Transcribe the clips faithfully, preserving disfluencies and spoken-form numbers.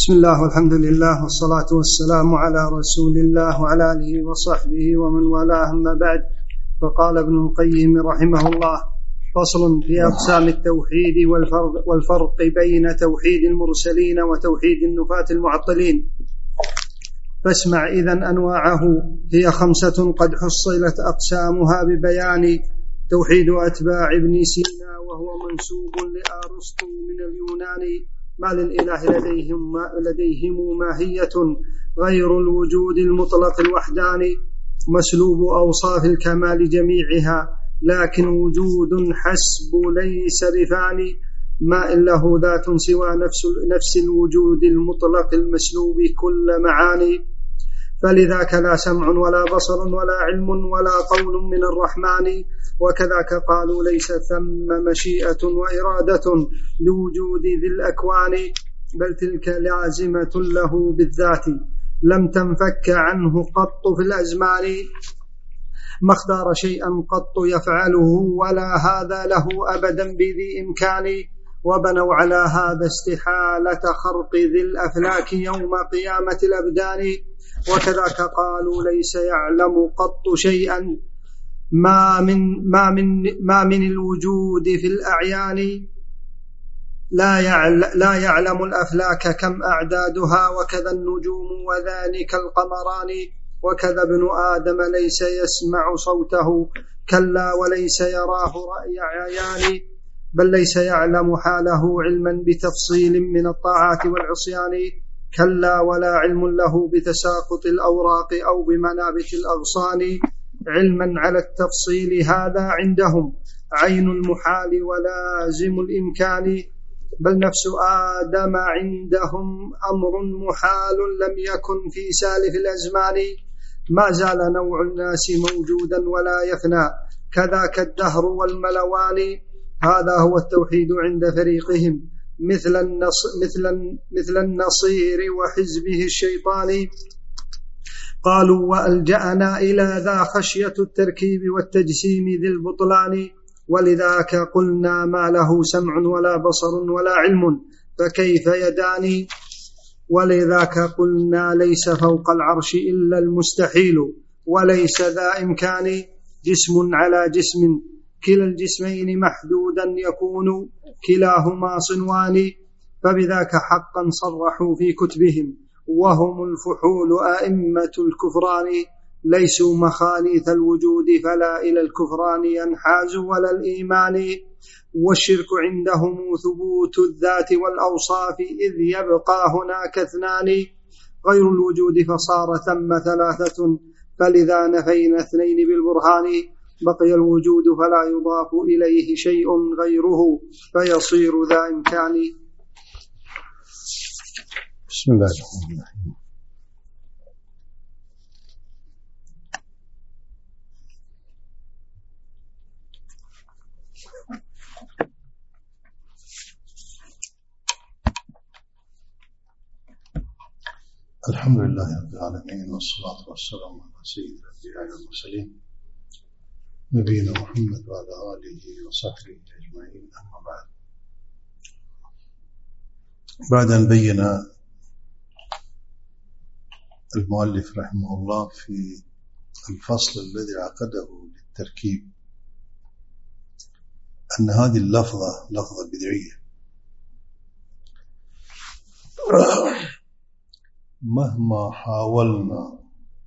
بسم الله والحمد لله والصلاة والسلام على رسول الله وعلى آله وصحبه ومن والاه، أما بعد. فقال ابن القيم رحمه الله: فصل في أقسام التوحيد والفرق, والفرق بين توحيد المرسلين وتوحيد النفاة المعطلين. فاسمع إذن أنواعه، هي خمسة قد حصلت أقسامها ببيان: توحيد أتباع ابن سينا وهو منسوب لأرسطو من اليونان، ما للإله لديهم, ما لديهم ماهية غير الوجود المطلق الوحداني، مسلوب أوصاف الكمال جميعها، لكن وجود حسب ليس بفاني، ما إن له ذات سوى نفس, نفس الوجود المطلق المسلوب كل معاني. فلذاك لا سمع ولا بصر ولا علم ولا قول من الرحمن، وكذاك قالوا ليس ثم مشيئة وإرادة لوجود ذي الأكوان، بل تلك لازمة له بالذات لم تنفك عنه قط في الأزمان، ما اختار شيئا قط يفعله ولا هذا له أبدا بذي إمكان، وبنوا على هذا استحالة خرق ذي الأفلاك يوم قيامة الأبدان. وكذاك قالوا ليس يعلم قط شيئا ما من, ما من, ما من الوجود في الأعيان، لا يعلم, لا يعلم الأفلاك كم أعدادها، وكذا النجوم وذلك القمران، وكذا ابن آدم ليس يسمع صوته كلا وليس يراه رأي عيان، بل ليس يعلم حاله علما بتفصيل من الطاعات والعصيان، كلا ولا علم له بتساقط الأوراق أو بمنابت الأغصان، علما على التفصيل هذا عندهم عين المحال ولازم الإمكان، بل نفس آدم عندهم أمر محال لم يكن في سالف الأزمان، ما زال نوع الناس موجودا ولا يفنى كذاك الدهر والملوان، هذا هو التوحيد عند فريقهم مثل, النص مثل, مثل النصير وحزبه الشيطان. قالوا وألجأنا إلى ذا خشية التركيب والتجسيم ذي البطلان، ولذاك قلنا ما له سمع ولا بصر ولا علم فكيف يداني، ولذاك قلنا ليس فوق العرش إلا المستحيل وليس ذا إمكان، جسم على جسم كلا الجسمين محدودا يكون كلاهما صنوان، فبذاك حقا صرحوا في كتبهم وهم الفحول أئمة الكفران، ليسوا مخاليث الوجود فلا إلى الكفران ينحاز ولا الإيمان، والشرك عندهم ثبوت الذات والأوصاف إذ يبقى هناك اثنان، غير الوجود فصار ثم ثلاثة، فلذا نفينا اثنين بالبرهان، بقي الوجود فلا يضاف إليه شيء غيره فيصير ذا إمكان. بسم الله الرحمن الرحيم. الحمد لله رب العالمين، والصلاة والسلام على سيد الأنبياء والمرسلين نبينا محمد وعلى آله وصحبه أجمعين، أما بعد. بعد أن بين المؤلف رحمه الله في الفصل الذي عقده للتركيب أن هذه اللفظة لفظة بدعية، مهما حاولنا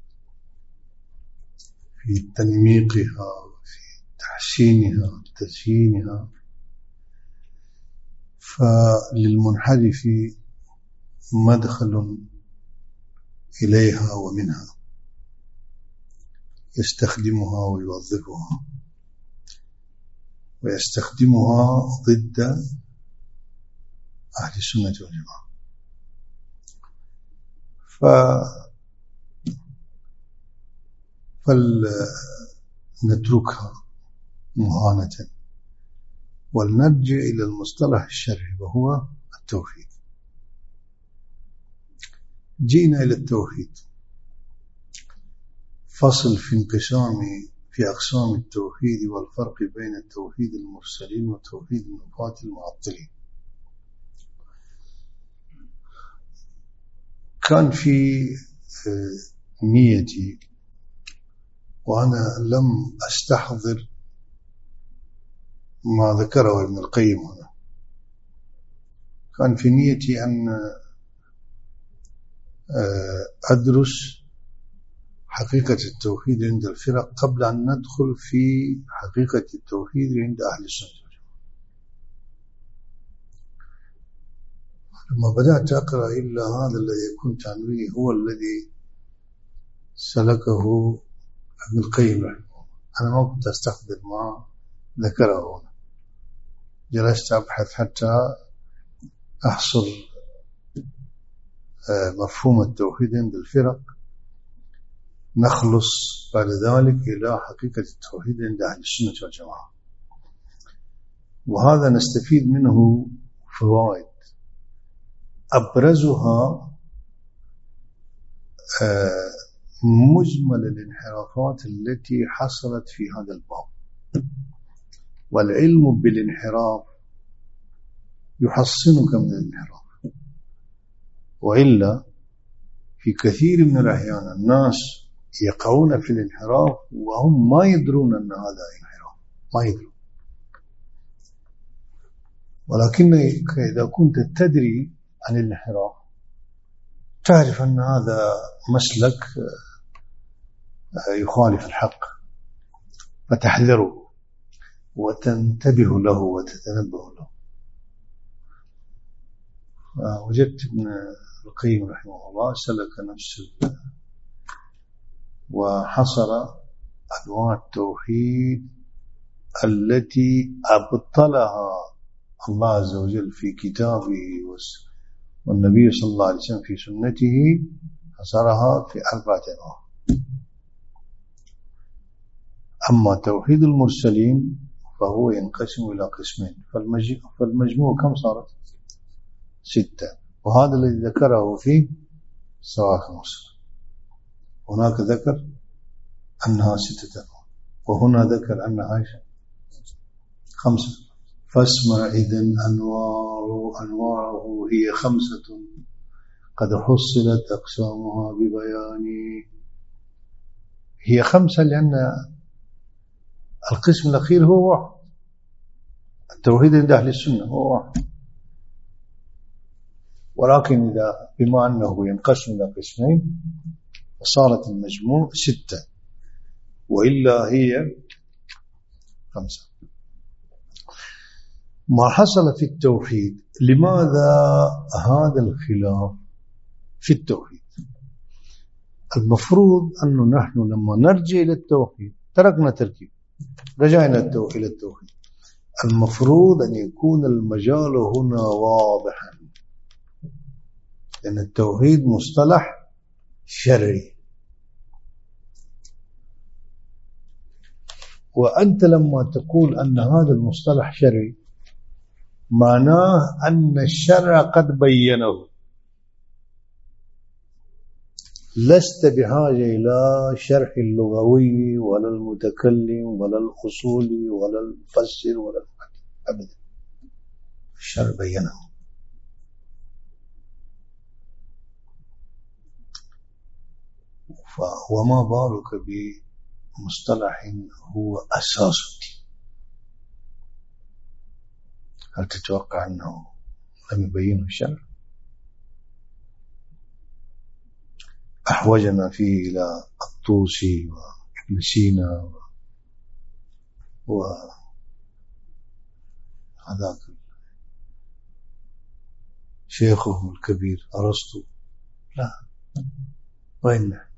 في تنميقها وفي تحسينها وتزيينها فللمنحرف مدخل إليها ومنها، يستخدمها ويوظفها ويستخدمها ضد أهل السنة والجماعة. ف فلنتركها مهانة ولنرجع إلى المصطلح الشرعي وهو التوحيد. جئنا إلى التوحيد، فصل في انقسام في أقسام التوحيد والفرق بين التوحيد المرسلين وتوحيد النفاة المعطلين. كان في نيتي، وأنا لم أستحضر ما ذكره ابن القيم هنا، كان في نيتي أن أدرس حقيقة التوحيد عند الفرق قبل أن ندخل في حقيقة التوحيد عند أهل السنة. لما بدأت أقرأ إلا هذا الذي كنت أنويه هو الذي سلكه ابن القيم رحمه الله، أنا ما كنت أستحضر ما ذكره هنا، جلست أبحث حتى أحصل مفهوم التوحيد عند الفرق، نخلص بعد ذلك إلى حقيقة التوحيد عند أهل السنة والجماعة. وهذا نستفيد منه فوائد، أبرزها مجمل الانحرافات التي حصلت في هذا الباب. والعلم بالانحراف يحصنك من الانحراف، وإلا في كثير من الأحيان الناس يقعون في الانحراف وهم ما يدرون أن هذا انحراف، ما يدرون. ولكن إذا كنت تدري عن الانحراف تعرف أن هذا مسلك يخالف الحق فتحذره وتنتبه له وتتنبه له. وجدت ابن القيم رحمه الله سلك نفس وحصر أنواع التوحيد التي أبطلها الله عز وجل في كتابه والنبي صلى الله عليه وسلم في سنته، حصرها في أربعة أنواع. أما توحيد المرسلين فهو ينقسم إلى قسمين، فالمجموع كم صارت؟ ستة. وهذا الذي ذكره في صواعق مسلم، هناك ذكر أنها ستة أنواع، وهنا ذكر أنها خمسة. فاسمع إذن أنوار أنواره هي خمسة قد حصلت أقسامها ببيان. هي خمسة لأن القسم الأخير هو واحد، التوحيد عند أهل السنة هو واحد، ولكن إذا بما أنه ينقسم إلى قسمين فصارت المجموع ستة، وإلا هي خمسة. ما حصل في التوحيد، لماذا هذا الخلاف في التوحيد؟ المفروض أنه نحن لما نرجع إلى التوحيد تركنا تركيب، رجعنا إلى التوحيد، المفروض أن يكون المجال هنا واضحا، لأن التوحيد مصطلح شرعي، وأنت لما تقول أن هذا المصطلح شرعي معناه أن الشرع قد بينه، لست بحاجة إلى شرح اللغوي ولا المتكلم ولا الأصولي ولا المفسر ولا أبدا، الشرع بينه. وما بالك بمصطلح هو أساس الدين، هل تتوقع أنه لم يبينه الشرع؟ أحوجنا فيه إلى الطوسي وابن سينا وهذاك شيخه الكبير أرسطو، لا، وين نحن؟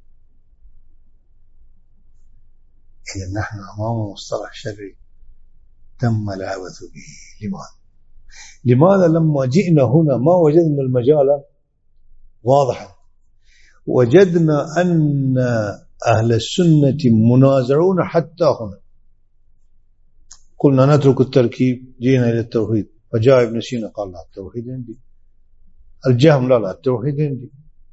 إذا نحن أمام مصطلح شرعي تم العبث به. لماذا؟ لماذا لما جئنا هنا ما وجدنا المجال واضحا؟ وجدنا أن أهل السنة منازعون حتى هنا. قلنا نترك التركيب، جينا إلى التوحيد، فجاء ابن سينا قال لا التوحيد عندي، الجهم لا لا التوحيد عندي،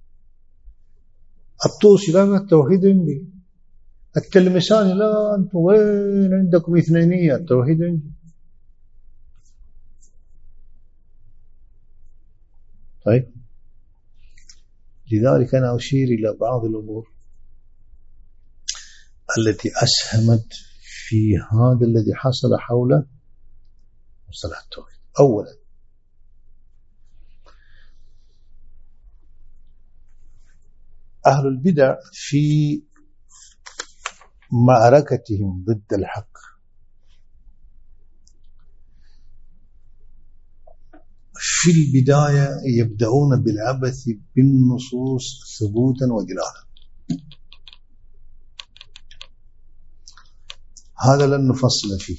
الطوسي لا لا التوحيد عندي، التلمساني لا أنتم وين عندكم اثنينية، التوحيد عندي. طيب لذلك أنا أشير إلى بعض الأمور التي أسهمت في هذا الذي حصل حول مصطلح التوحيد. أولا، أهل البدع في معركتهم ضد الحق في البداية يبدأون بالعبث بالنصوص ثبوتا ودلالة. هذا لن نفصل فيه.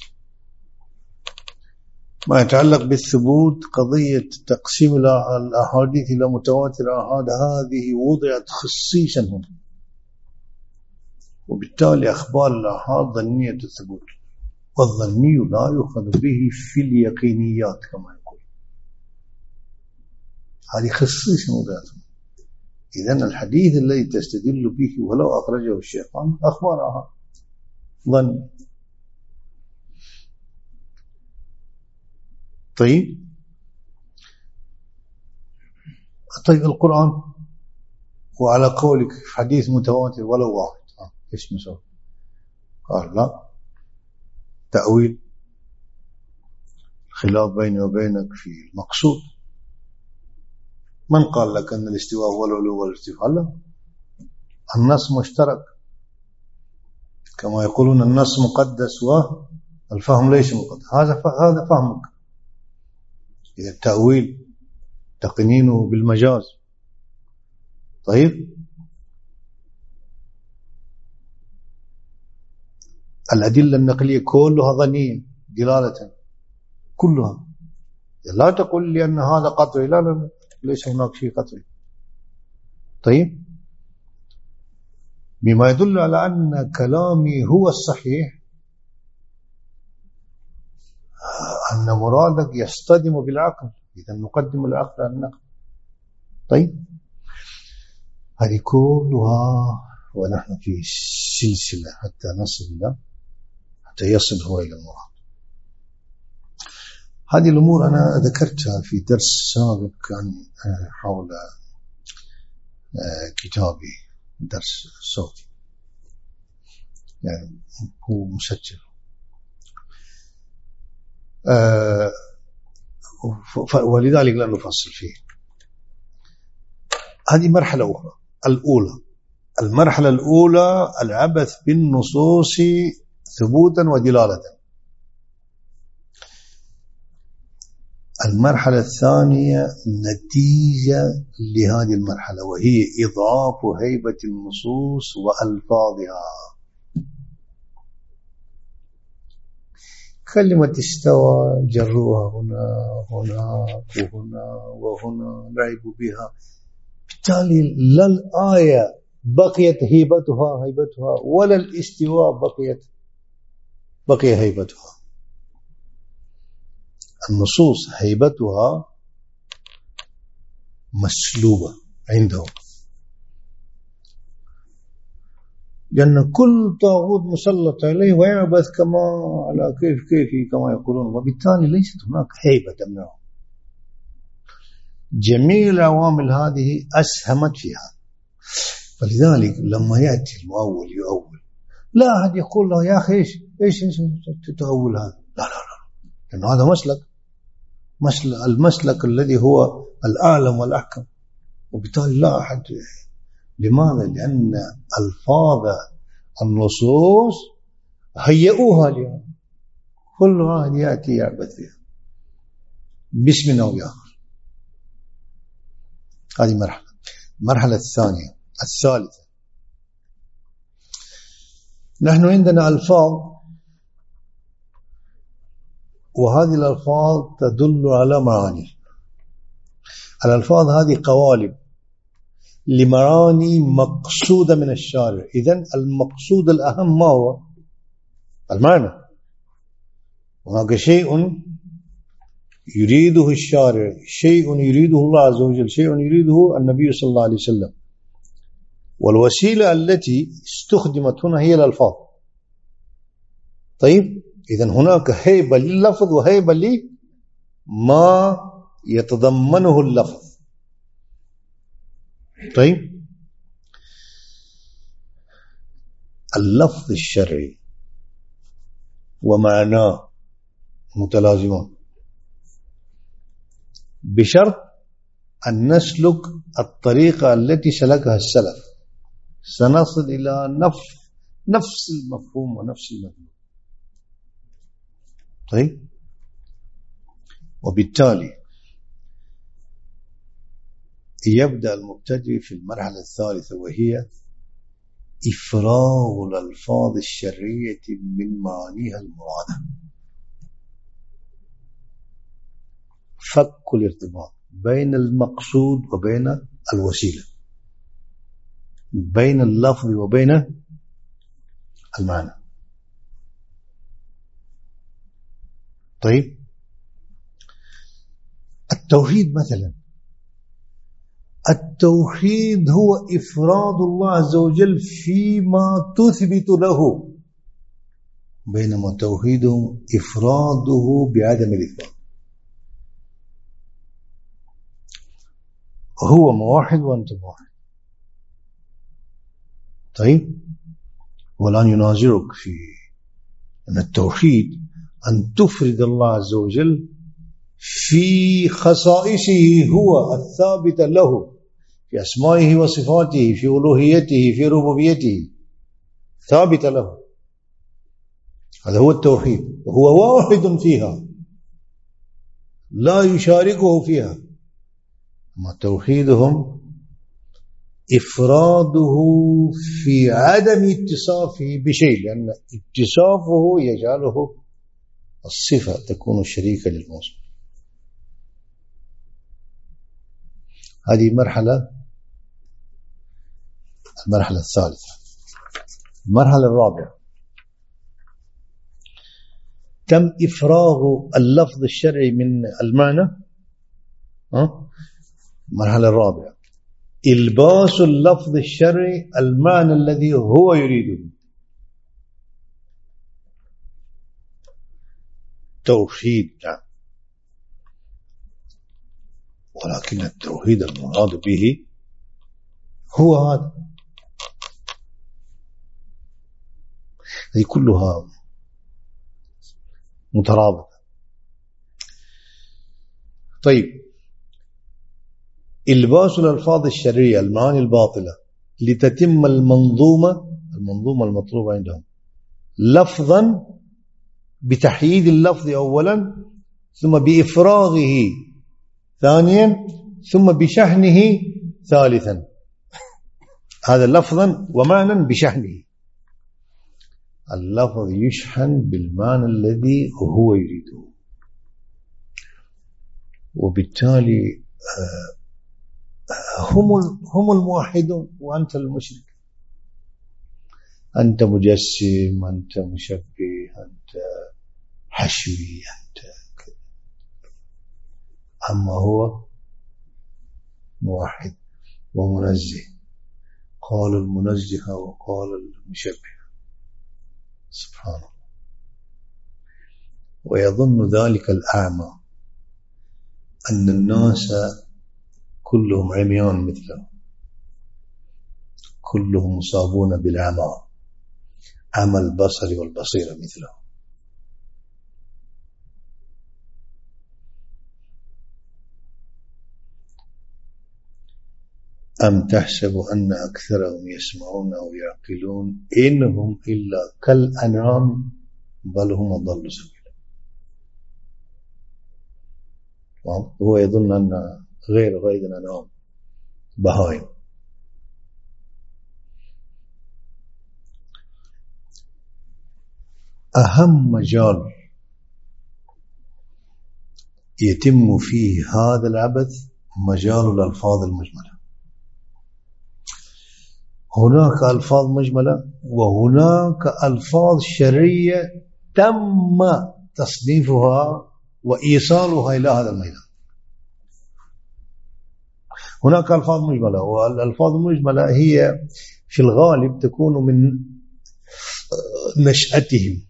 ما يتعلق بالثبوت، قضية تقسيم الأحاديث إلى متواتر آحاد هذه وضعت خصيصا هنا، وبالتالي أخبار الآحاد ظنية الثبوت، والظني لا يؤخذ به في اليقينيات كما يقول. هذه خصيصا وضعت. إذن الحديث الذي تستدل به ولو أخرجه الشيطان أخبار آحاد ظن. طيب طيب القرآن وعلى قولك حديث متواتر ولو واحد، آه. ايش مسوي؟ قال لا، تأويل، خلاف بيني وبينك في المقصود. من قال لك أن الاستواء هو العلو والارتفاع؟ لا، النص مشترك، كما يقولون النص مقدس والفهم ليس مقدس. هذا هذا فهمك. إذا التأويل تقنينه بالمجاز. طيب الأدلة النقلية كلها ظنية دلالة، كلها. لا تقول لي أن هذا قطعي، لا لا ليس هناك شيء قطعي. طيب بما يدل على أن كلامي هو الصحيح، أن مرادك يصطدم بالعقل، إذا نقدم العقل على النقل. طيب هذه كلها ونحن في سلسلة حتى نصل إلى حتى يصل هو إلى المراد. هذه الأمور أنا ذكرتها في درس سابق كان حول كتابي، درس صوتي يعني هو مسجل. آه ولذلك لا نفصل فيه. هذه مرحلة أخرى. الأولى، المرحلة الأولى العبث بالنصوص ثبوتا ودلالة. المرحلة الثانية نتيجة لهذه المرحلة، وهي إضعاف هيبة النصوص وألفاظها. كلمة استوى جروها هنا هناك وهنا وهنا، لعبوا بها. بالتالي لا الآية بقيت هيبتها هيبتها ولا الاستواء بقيت بقي هيبتها. النصوص هيبتها مسلوبة عندهم، لأن كل طاغوت مسلط عليه ويعبث كما على كيف كيف كما يقولون، وبالتالي ليست هناك هيبة تمنعه. جميع العوامل هذه أسهمت فيها. فلذلك لما يأتي المؤول يؤول، لا أحد يقول له يا أخي إيش إيش تتأول هذا، لا لا لا، لأن هذا مسلك مسلك المسلك الذي هو الأعلم والأحكم، وبالتالي لا أحد. لماذا؟ لأن ألفاظ النصوص هيئوها اليوم، كل واحد يأتي يعبث فيها باسم أو بآخر. هذه مرحلة. المرحلة الثانية الثالثة، نحن عندنا ألفاظ، وهذه الألفاظ تدل على معاني. الألفاظ هذه قوالب لمعاني مقصودة من الشارع. إذن المقصود الأهم ما هو؟ المعنى. هناك شيء يريده الشارع، شيء يريده الله عز وجل، شيء يريده النبي صلى الله عليه وسلم، والوسيلة التي استخدمت هنا هي الألفاظ. طيب إذن هناك هيبة لللفظ وهيبة لما يتضمنه اللفظ. طيب، اللفظ الشرعي ومعناه متلازمان بشرط أن نسلك الطريقة التي سلكها السلف، سنصل إلى نفس نفس المفهوم ونفس المفهوم. طيب، وبالتالي يبدأ المبتدئ في المرحلة الثالثة، وهي إفراغ الألفاظ الشرعية من معانيها المرادة، فك الارتباط بين المقصود وبين الوسيلة، بين اللفظ وبين المعنى. طيب، التوحيد مثلا، التوحيد هو إفراد الله عز وجل فيما تثبت له، بينما توحيده إفراده بعدم الإثبات. هو موحد وأنت موحد. طيب، والآن يناظرك في أن التوحيد أن تفرد الله عز وجل في خصائصه هو الثابتة له، في أسمائه وصفاته، في ألوهيته، في ربوبيته، ثابتة له. هذا هو التوحيد، وهو واحد فيها لا يشاركه فيها. أما توحيدهم إفراده في عدم اتصافه بشيء، لأن اتصافه يجعله الصفة تكون شريكة للموصوف. هذه مرحلة المرحلة الثالثة. المرحلة الرابعة تم إفراغ اللفظ الشرعي من المعنى. المرحلة الرابعة إلباس اللفظ الشرعي المعنى الذي هو يريده. توحيد، نعم، ولكن التوحيد المراد به هو هذا. هذه كلها مترابطة. طيب، إلباس الألفاظ الشرعية المعاني الباطلة لتتم المنظومة المنظومة المطلوبة عندهم، لفظا بتحييد اللفظ أولا، ثم بإفراغه ثانيا، ثم بشحنه ثالثا. هذا لفظا ومعنى بشحنه. اللفظ يشحن بالمعنى الذي هو يريده، وبالتالي هم هم الموحدون وأنت المشرك. أنت مجسم، أنت مشبه، أنت حشوي، أنت كذا. أما هو موحد ومنزه. قال المنزه وقال المشبه، سبحان الله. ويظن ذلك الأعمى أن الناس كلهم عميان مثله، كلهم مصابون بالعمى، عمى البصر والبصيرة مثله. أم تحسب أن أكثرهم يسمعون أو يعقلون إنهم إلا كالأنعام بل هم أضل سبيلا. هو يظن أن غير غير الأنعام بهائم. أهم مجال يتم فيه هذا العبث مجال الألفاظ المجملة. هناك ألفاظ مجملة وهناك ألفاظ شرعية تم تصنيفها وإيصالها إلى هذا الميدان. هناك ألفاظ مجملة، والألفاظ المجملة هي في الغالب تكون من نشأتهم،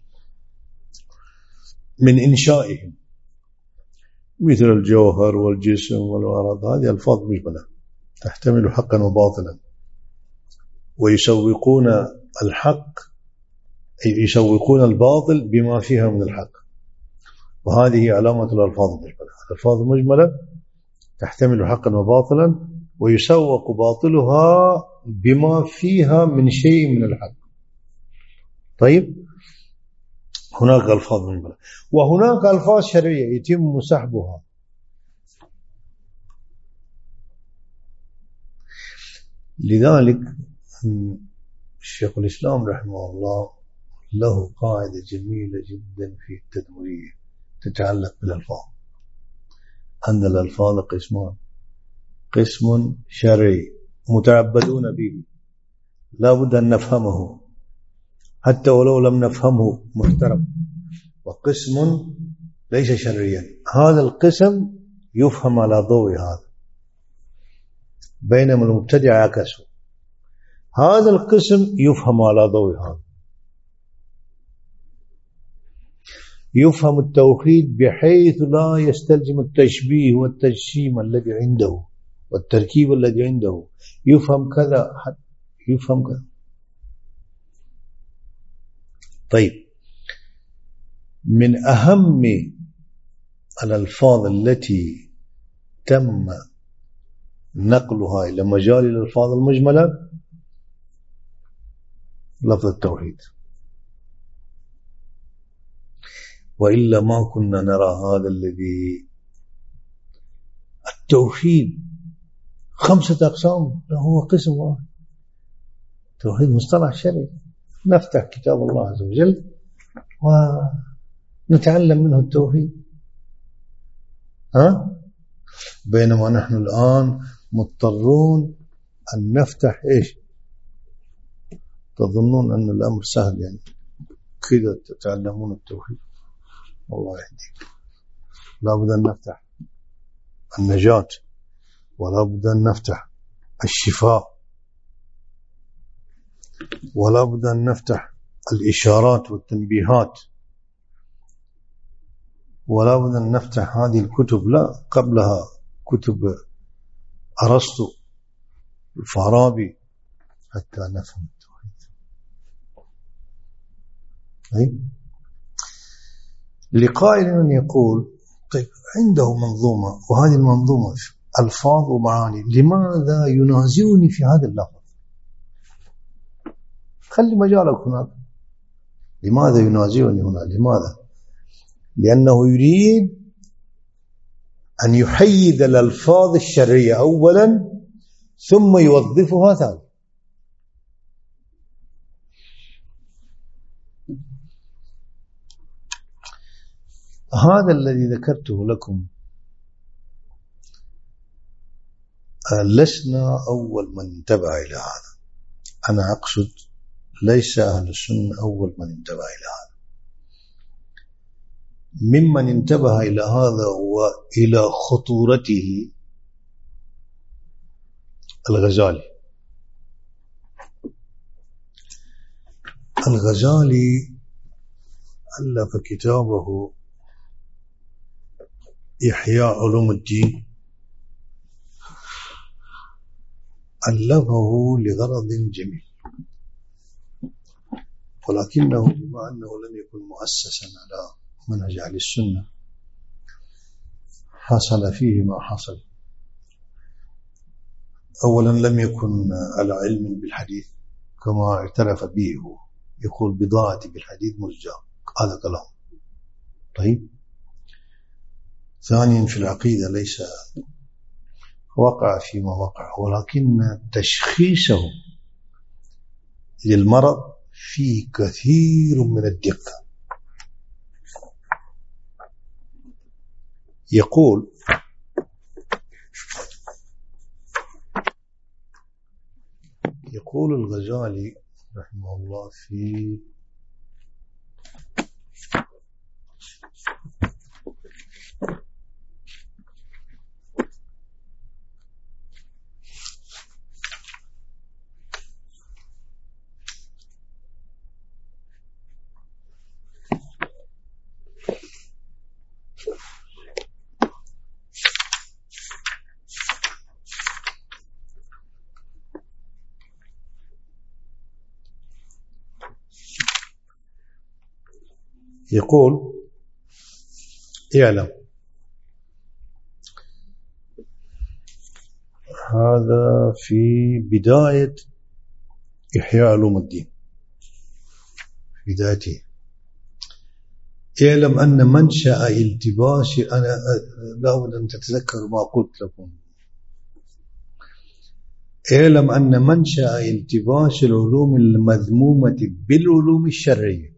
من إنشائهم، مثل الجوهر والجسم والغرض. هذه ألفاظ مجملة تحتمل حقا وباطلا، ويسوقون الحق أي يسوقون الباطل بما فيها من الحق، وهذه علامة الألفاظ المجملة. الألفاظ المجملة تحتمل حقا وباطلا ويسوق باطلها بما فيها من شيء من الحق. طيب، هناك ألفاظ مجملة وهناك ألفاظ شرعية يتم سحبها. لذلك الشيخ الإسلام رحمه الله له قاعدة جميلة جدا في التدوير تتعلق بالألفاظ، أن الألفاظ قسمان: قسم شرعي متعبدون به لا بد أن نفهمه حتى ولو لم نفهمه محترم، وقسم ليس شرعيا، هذا القسم يفهم على ضوء هذا، بينما المبتدع عكسه، هذا القسم يفهم على ضوء هذا. يفهم التوحيد بحيث لا يستلزم التشبيه والتجسيم الذي عنده والتركيب الذي عنده، يفهم كذا يفهم كذا. طيب، من أهم الألفاظ التي تم نقلها إلى مجال الألفاظ المجملة لفظ التوحيد، وإلا ما كنا نرى هذا الذي التوحيد خمسة أقسام، هو قسم واحد. التوحيد مصطلح شرعي، نفتح كتاب الله عز وجل ونتعلم منه التوحيد، ها؟ بينما نحن الآن مضطرون أن نفتح إيش؟ تظنون أن الأمر سهل يعني كذا تتعلمون التوحيد؟ والله يهديك، لا بد أن نفتح النجاة، ولا بد أن نفتح الشفاء، ولا بد أن نفتح الإشارات والتنبيهات، ولا بد أن نفتح هذه الكتب، لا قبلها كتب أرسطو الفارابي حتى نفهم التوحيد. طيب، لقائل أن يقول طيب عنده منظومة، وهذه المنظومة ألفاظ ومعاني، لماذا ينازعني في هذا اللفظ؟ خلي مجالك هناك. لماذا ينازعني هنا؟ لماذا؟ لأنه يريد أن يحيد الألفاظ الشرعية أولا ثم يوظفها ثانيا. هذا الذي ذكرته لكم لسنا أول من انتبه إلى هذا، أنا أقصد ليس أهل السنة أول من انتبه إلى هذا. ممن انتبه إلى هذا وإلى خطورته الغزالي. الغزالي ألف كتابه إحياء علوم الدين، ألفه لغرض جميل، ولكنه بما أنه لم يكن مؤسسا على منهج أهل السنة حصل فيه ما حصل. أولا لم يكن على علم بالحديث كما اعترف به هو، يقول بضاعتي بالحديث مرجع، هذا كلام. طيب، ثانيا في العقيدة ليس وقع فيما وقع، ولكن تشخيصه للمرض فيه كثير من الدقة. يقول يقول الغزالي رحمه الله في يقول اعلم هذا في بداية إحياء علوم الدين في بدايته. اعلم أن منشأ التباس، أنا لا أود أن تتذكر ما قلت لكم، اعلم أن منشأ التباس العلوم المذمومة بالعلوم الشرعية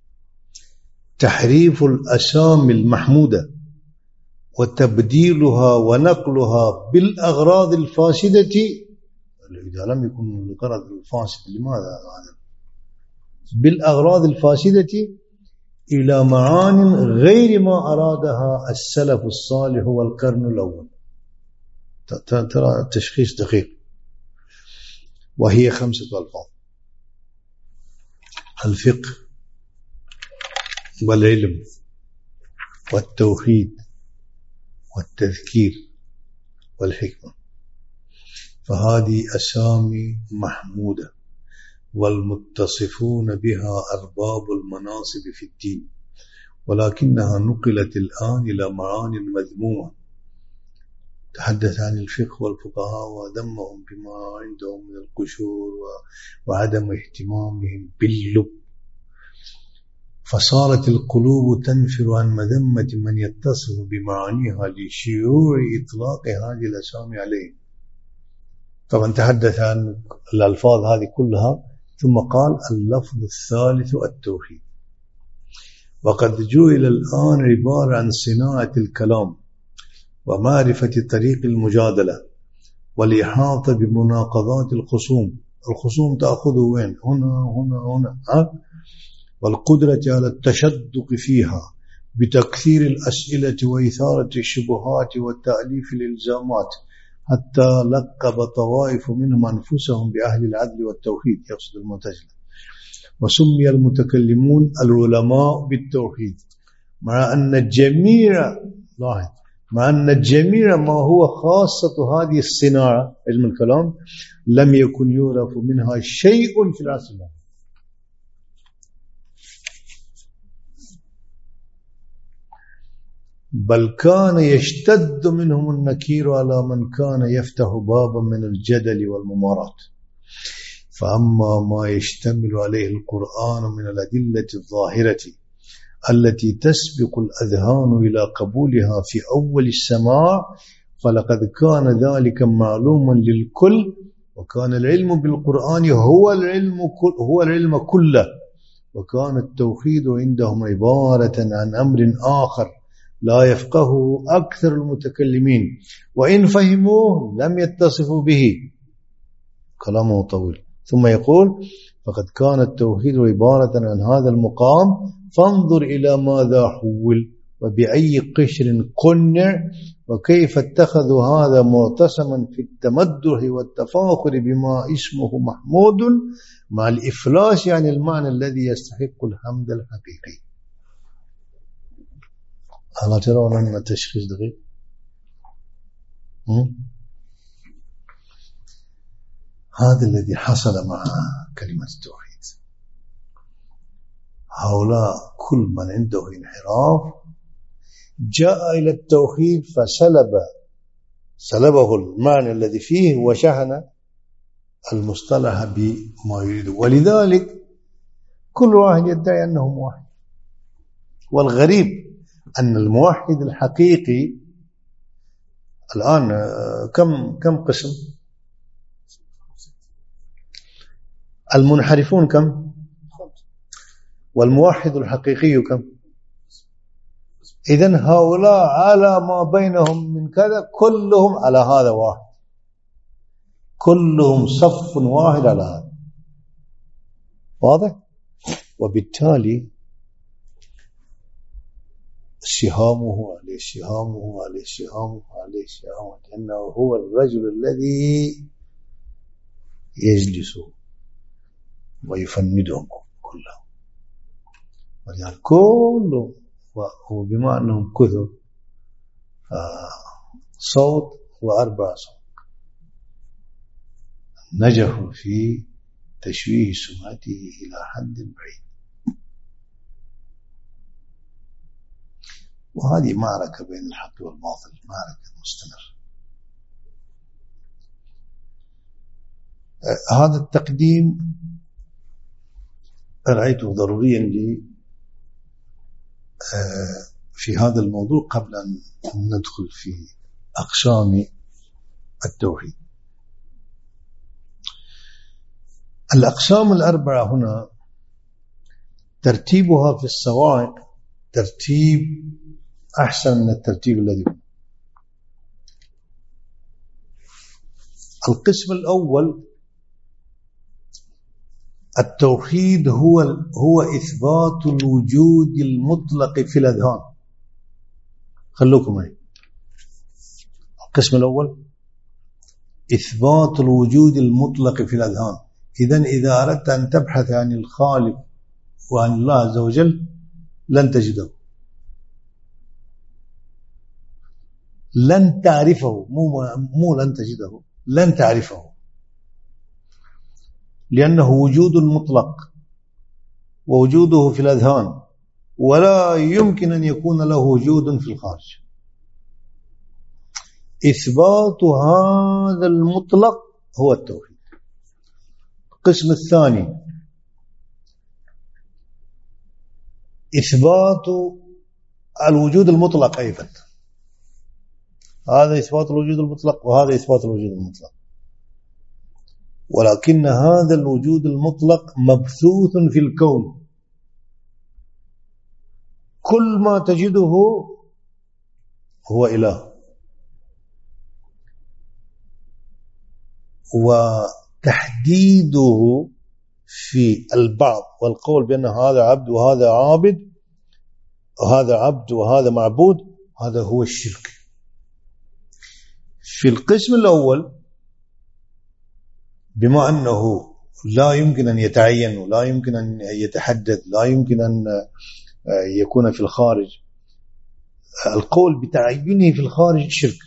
تحريف الأسامي المحمودة وتبديلها ونقلها بالأغراض الفاسدة. إذا لم يكن الغرض الفاسد لماذا هذا؟ بالأغراض الفاسدة إلى معان غير ما أرادها السلف الصالح والقرن الأول. ترى التشخيص دقيق. وهي خمسة ألفاظ: الفقه والعلم والتوحيد والتذكير والحكمة. فهذه أسامي محمودة والمتصفون بها أرباب المناصب في الدين، ولكنها نقلت الآن إلى معان مذمومة. تحدث عن الفقه والفقهاء وذمهم بما عندهم من القشور وعدم اهتمامهم باللب، فصارت القلوب تنفر عن مذمة من يتصف بمعانيها لشيوع إطلاق هذه الأسامي عليه. طبعا تحدث عن الألفاظ هذه كلها، ثم قال اللفظ الثالث التوحيد. وقد جعل الآن عبارة عن صناعة الكلام ومعرفة طريق المجادلة والإحاطة بمناقضات الخصوم. الخصوم تأخذ وين؟ هنا هنا هنا ها؟ والقدرة على التشدق فيها بتكثير الأسئلة وإثارة الشبهات وتأليف الإلزامات، حتى لقب طوائف منهم أنفسهم بأهل العدل والتوحيد، يقصد المعتزلة، وسمي المتكلمون العلماء بالتوحيد، مع أن الجميع لاحظ مع أن الجميع ما هو خاصة هذه الصناعة علم الكلام لم يكن يعرف منها شيء في العصر الحديث. بل كان يشتد منهم النكير على من كان يفتح بابا من الجدل والممارات. فأما ما يشتمل عليه القرآن من الأدلة الظاهرة التي تسبق الأذهان إلى قبولها في أول السماع، فلقد كان ذلك معلوما للكل، وكان العلم بالقرآن هو العلم هو العلم كله، وكان التوحيد عندهم عبارة عن أمر آخر لا يفقهه أكثر المتكلمين، وإن فهموه لم يتصفوا به. كلامه طويل. ثم يقول فقد كان التوحيد عبارة عن هذا المقام، فانظر إلى ماذا حول وبأي قشر قنع، وكيف اتخذوا هذا معتصما في التمدح والتفاخر بما اسمه محمود، مع الإفلاس عن المعنى الذي يستحق الحمد الحقيقي. ألا ترون أن التشخيص دقيق؟ هذا الذي حصل مع كلمة التوحيد. هؤلاء كل من عنده انحراف جاء إلى التوحيد فسلب سلبه المعنى الذي فيه وشحن المصطلح بما يريد، ولذلك كل واحد يدعي أنه موحد. والغريب أن الموحد الحقيقي الآن كم كم قسم؟ المنحرفون كم؟ والموحد الحقيقي كم؟ إذن هؤلاء على ما بينهم من كذا كلهم على هذا واحد، كلهم صف واحد على هذا. واضح؟ وبالتالي سهامه عليه سهامه عليه سهامه عليه سهامه، لأنه هو الرجل الذي يجلس ويفندهم كلهم، ولذلك كلهم وبما أنهم كثر صوت وأربع صوت نجحوا في تشويه سمعته إلى حد بعيد. وهذه معركة بين الحق والباطل، معركة مستمرة. هذا التقديم رأيته ضروريا لي في هذا الموضوع قبل أن ندخل في أقسام التوحيد. الأقسام الأربعة هنا ترتيبها في الصواعق ترتيب أحسن من الترتيب الذي هو. القسم الأول التوحيد هو هو إثبات الوجود المطلق في الأذهان. خلوكم معي. القسم الأول إثبات الوجود المطلق في الأذهان. إذن إذا أردت أن تبحث عن الخالق وعن الله عز وجل لن تجده، لن تعرفه، مو مو لن تجده، لن تعرفه، لأنه وجود مطلق ووجوده في الأذهان، ولا يمكن أن يكون له وجود في الخارج. إثبات هذا المطلق هو التوحيد. القسم الثاني إثبات الوجود المطلق أيضا. هذا إثبات الوجود المطلق وهذا إثبات الوجود المطلق، ولكن هذا الوجود المطلق مبثوث في الكون. كل ما تجده هو إله، وتحديده في البعض والقول بأن هذا عبد وهذا عابد وهذا عبد وهذا معبود، هذا هو الشرك. في القسم الأول بما أنه لا يمكن أن يتعين ولا يمكن أن يتحدد، لا يمكن أن يكون في الخارج، القول بتعينه في الخارج شرك،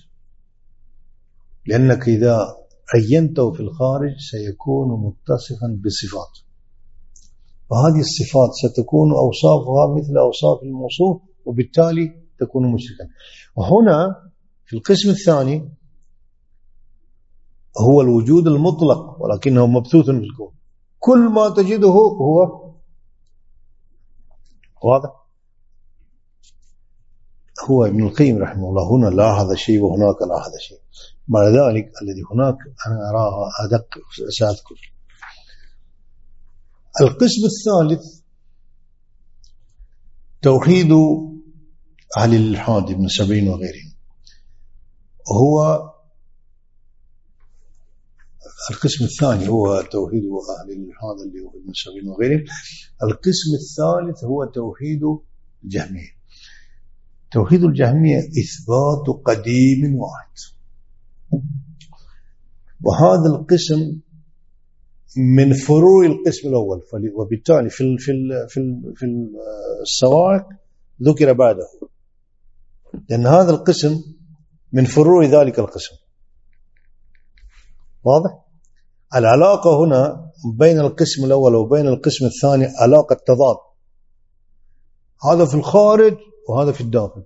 لأنك إذا عينته في الخارج سيكون متصفا بصفات، وهذه الصفات ستكون أوصافها مثل أوصاف الموصوف، وبالتالي تكون مشركا. وهنا في القسم الثاني هو الوجود المطلق ولكنه مبثوث في الكون. كل ما تجده هو واضح. هو ابن القيم رحمه الله هنا لا هذا شيء وهناك لا هذا شيء. مع ذلك الذي هناك أنا أراها أدق سأذكر. القسم الثالث توحيد أهل الإلحاد ابن سبعين وغيرهم. هو القسم الثاني هو توحيد أهل الإلحاد اللي هو ابن سبعين وغيرهم. القسم الثالث هو توحيد الجهمية. توحيد الجهمية إثبات قديم واحد، وهذا القسم من فروع القسم الأول، وبالتالي في في في في الصواعق ذكر بعده، لأن هذا القسم من فروع ذلك القسم. واضح؟ العلاقة هنا بين القسم الأول وبين القسم الثاني علاقة تضاد، هذا في الخارج وهذا في الداخل.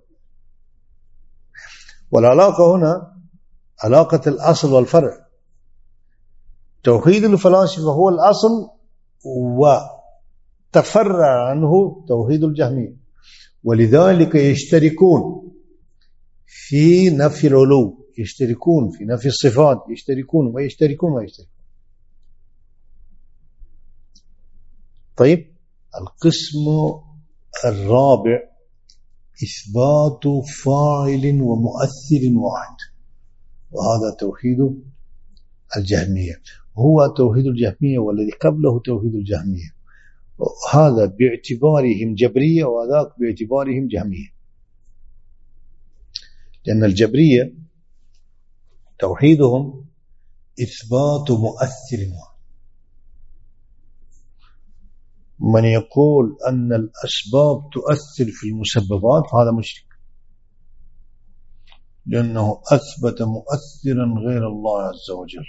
والعلاقة هنا علاقة الأصل والفرع. توحيد الفلاسفة هو الأصل وتفرع عنه توحيد الجهمية، ولذلك يشتركون في نفي العلو، يشتركون في نفي الصفات، يشتركون ويشتركون ويشتركون. طيب القسم الرابع إثبات فاعل ومؤثر واحد، وهذا توحيد الجهمية. هو توحيد الجهمية والذي قبله توحيد الجهمية، هذا باعتبارهم جبرية وذاك باعتبارهم جهمية. لأن الجبرية توحيدهم إثبات مؤثر واحد. من يقول أن الأسباب تؤثر في المسببات هذا مشرك، لأنه أثبت مؤثرا غير الله عز وجل،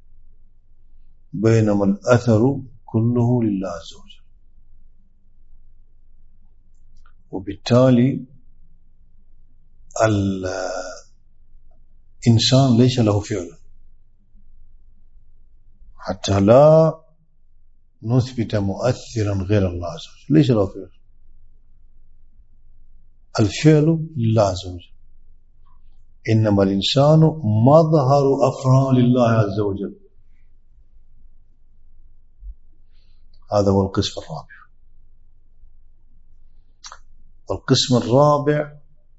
بينما الأثر كله لله عز وجل. وبالتالي الإنسان ليس له فعل، حتى لا نثبت مؤثرا غير الله عز وجل، ليس له فعل، الفعل لله عز وجل، إنما الإنسان مظهر أفعال الله عز وجل. هذا هو القسم الرابع. والقسم الرابع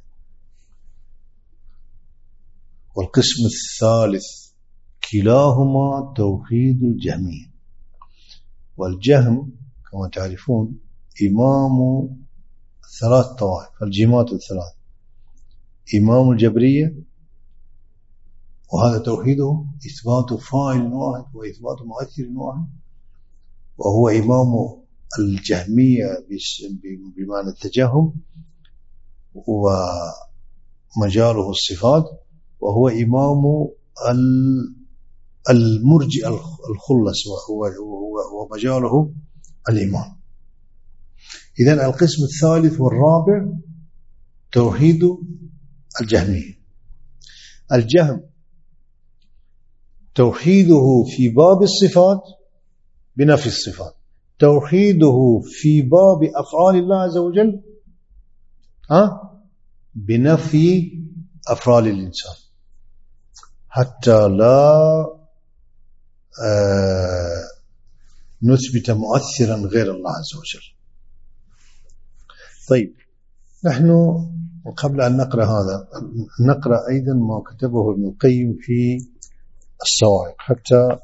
والقسم الثالث كلاهما توحيد الجهمية. والجهم كما تعرفون إمام ثلاث طوائف، الجماعات الثلاث، إمام الجبرية، وهذا توحيده إثبات فاعل واحد وإثبات مؤثر واحد، وهو إمام الجهمية بمعنى التجهم ومجاله الصفات، وهو إمام المرجئ الخلص ومجاله الإيمان. إذن القسم الثالث والرابع توحيد الجهمية. الجهم توحيده في باب الصفات بنفي الصفات، توحيده في باب أفعال الله عز وجل ها بنفي أفعال الإنسان، حتى لا آه نثبت مؤثرا غير الله عز وجل. طيب، نحن قبل أن نقرأ هذا نقرأ أيضا ما كتبه ابن القيم في الصواعق حتى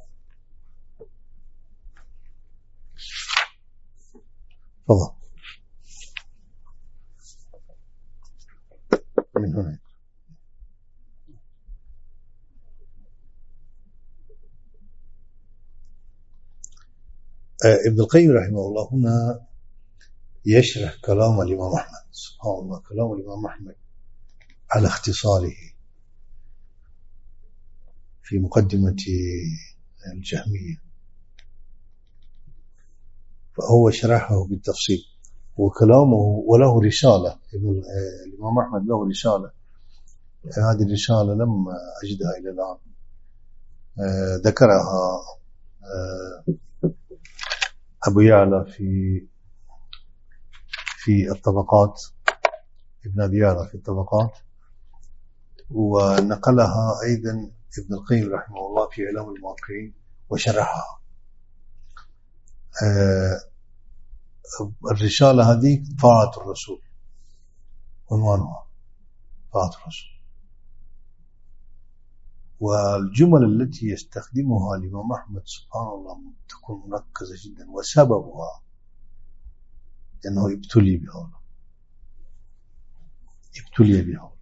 تفضل من هنا. ابن القيم رحمه الله هنا يشرح كلام الإمام أحمد، سبحان الله، كلام الإمام أحمد على اختصاره في مقدمة الجهمية، فهو شرحه بالتفصيل وكلامه، وله رسالة، الإمام أحمد له رسالة، هذه الرسالة لم أجدها إلى الآن، ذكرها أبو يعلى في في الطبقات، ابن أبي يعلى في الطبقات، ونقلها أيضا ابن القيم رحمه الله في إعلام الموقعين وشرحها. الرسالة هذه طاعة الرسول، عنوانها طاعة الرسول، والجمل التي يستخدمها الإمام أحمد سبحان الله تكون مركزة جدا، وسببها لأنه ابتلي بهذا ابتلي بهذا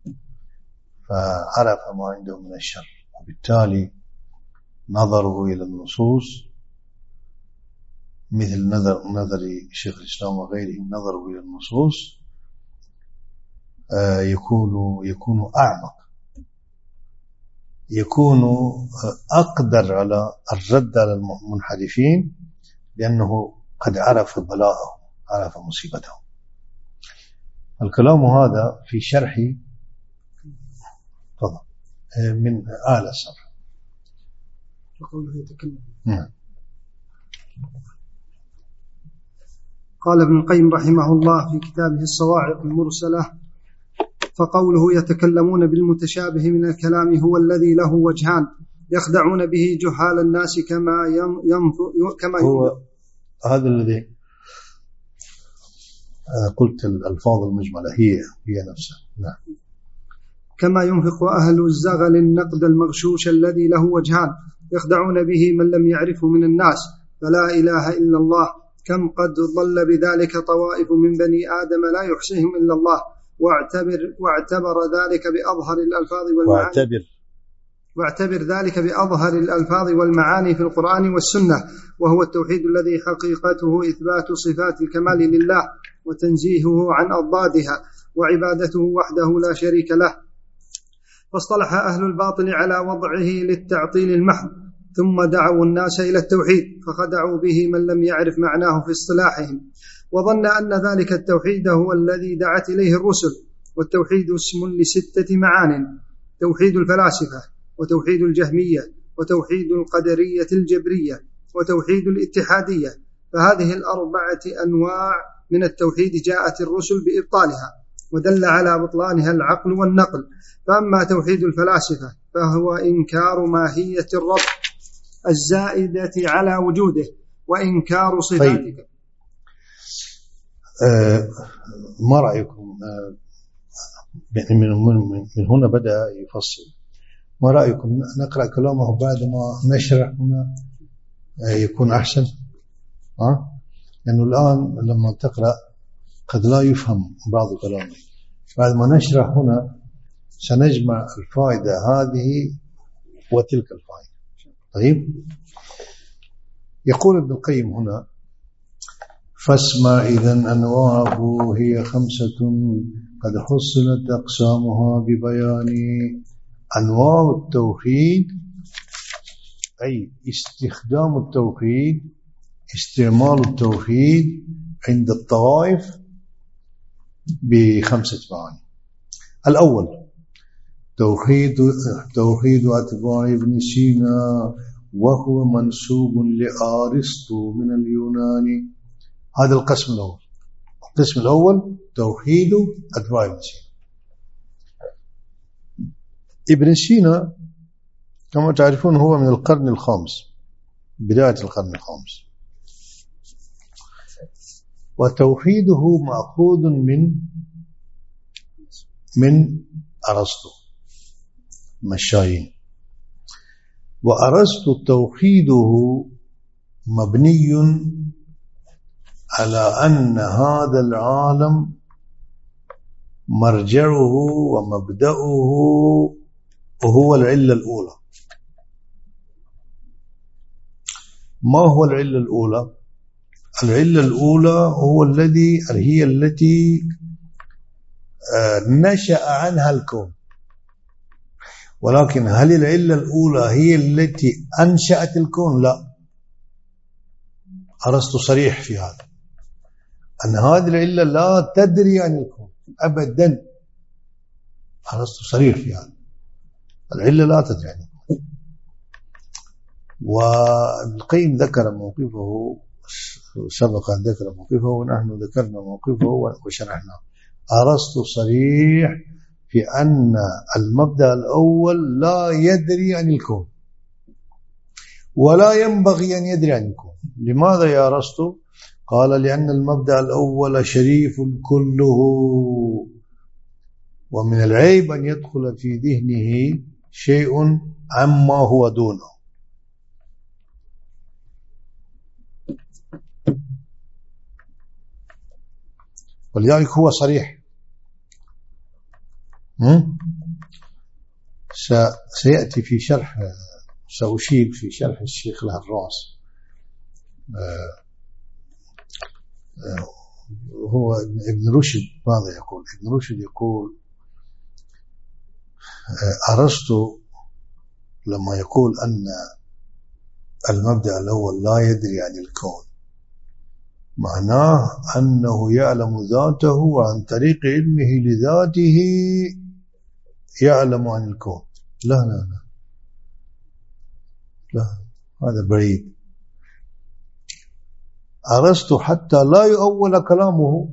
فعرف ما عنده من الشر، وبالتالي نظره إلى النصوص مثل نظر نظر شيخ الإسلام وغيرهم، نظره إلى النصوص يكون يكون أعمق، يكون أقدر على الرد على المنحرفين، لأنه قد عرف بلاءه، عرف مصيبته. الكلام هذا في شرح طبعا من أعلى الصفحة. وقوله يتكلم. نعم. قال ابن القيم رحمه الله في كتابه الصواعق المرسلة: فقوله يتكلمون بالمتشابه من الكلام هو الذي له وجهان يخدعون به جهال الناس كما ينفق كما هو هذا الذي قلت الألفاظ المجملة هي هي نفسها. نعم. كما ينفق أهل الزغل النقد المغشوش الذي له وجهان يخدعون به من لم يعرفه من الناس، فلا إله إلا الله، كم قد ضل بذلك طوائف من بني آدم لا يحصيهم إلا الله، واعتبر, واعتبر ذلك بأظهر الألفاظ والمعاني واعتبر, واعتبر ذلك بأظهر الألفاظ والمعاني في القرآن والسنة، وهو التوحيد الذي حقيقته إثبات صفات الكمال لله وتنزيهه عن أضدادها وعبادته وحده لا شريك له. فاصطلح أهل الباطل على وضعه للتعطيل المحض، ثم دعوا الناس إلى التوحيد فخدعوا به من لم يعرف معناه في اصطلاحهم، وظن أن ذلك التوحيد هو الذي دعت إليه الرسل، والتوحيد اسم لستة معان: توحيد الفلاسفة، وتوحيد الجهمية، وتوحيد القدرية الجبرية، وتوحيد الاتحادية. فهذه الأربعة أنواع من التوحيد جاءت الرسل بإبطالها، ودل على بطلانها العقل والنقل. فأما توحيد الفلاسفة فهو إنكار ماهية الرب الزائدة على وجوده، وإنكار صفاته. طيب. آه ما رأيكم آه من, من, من هنا بدأ يفصل، ما رأيكم نقرأ كلامه بعد ما نشرح هنا آه يكون أحسن؟ أه؟ لأنه الآن لما تقرأ قد لا يفهم بعض كلامه، بعد ما نشرح هنا سنجمع الفائدة هذه وتلك الفائدة. طيب، يقول ابن القيم هنا: فاسمع إذن أنواعه هي خمسة قد حصلت أقسامها ببيان. أنواع التوحيد أي استخدام التوحيد، استعمال التوحيد عند الطوائف بخمسة معاني. الأول توحيد توحيد أتباع ابن سينا، وهو منسوب لأرسطو من اليونان. هذا القسم الأول. القسم الأول توحيد أتباع ابن سينا. ابن سينا كما تعرفون هو من القرن الخامس، بداية القرن الخامس، وتوحيده مأخوذ من من أرسطو مشايين. وأرسطو توحيده مبني على أن هذا العالم مرجعه ومبدأه وهو العلة الأولى. ما هو العلة الأولى؟ العلة الأولى هو الذي هي التي نشأ عنها الكون. ولكن هل العلة الأولى هي التي أنشأت الكون؟ لا. أرسطو صريح في هذا، أن هذه العلة لا تدري عن الكون أبدا. أرسطو صريح في هذا، العلة لا تدري عن الكون. والقيم ذكر موقفه، سبق أن ذكر موقفه ونحن ذكرنا موقفه وشرحناه. أرسطو صريح في أن المبدأ الأول لا يدري عن الكون ولا ينبغي أن يدري عن الكون. لماذا يا أرسطو؟ قال: لأن المبدأ الأول شريف كله، ومن العيب أن يدخل في ذهنه شيء عما هو دونه. ولذلك هو صريح. سيأتي في شرح، سأشير في شرح الشيخ الهراس. هو ابن رشد ماذا يقول؟ ابن رشد يقول: أرسطو لما يقول أن المبدأ الأول لا يدري عن الكون، معناه أنه يعلم ذاته، وعن طريق علمه لذاته يعلم عن الكون. لا لا لا لا، هذا بعيد. أرسطو حتى لا يؤول كلامه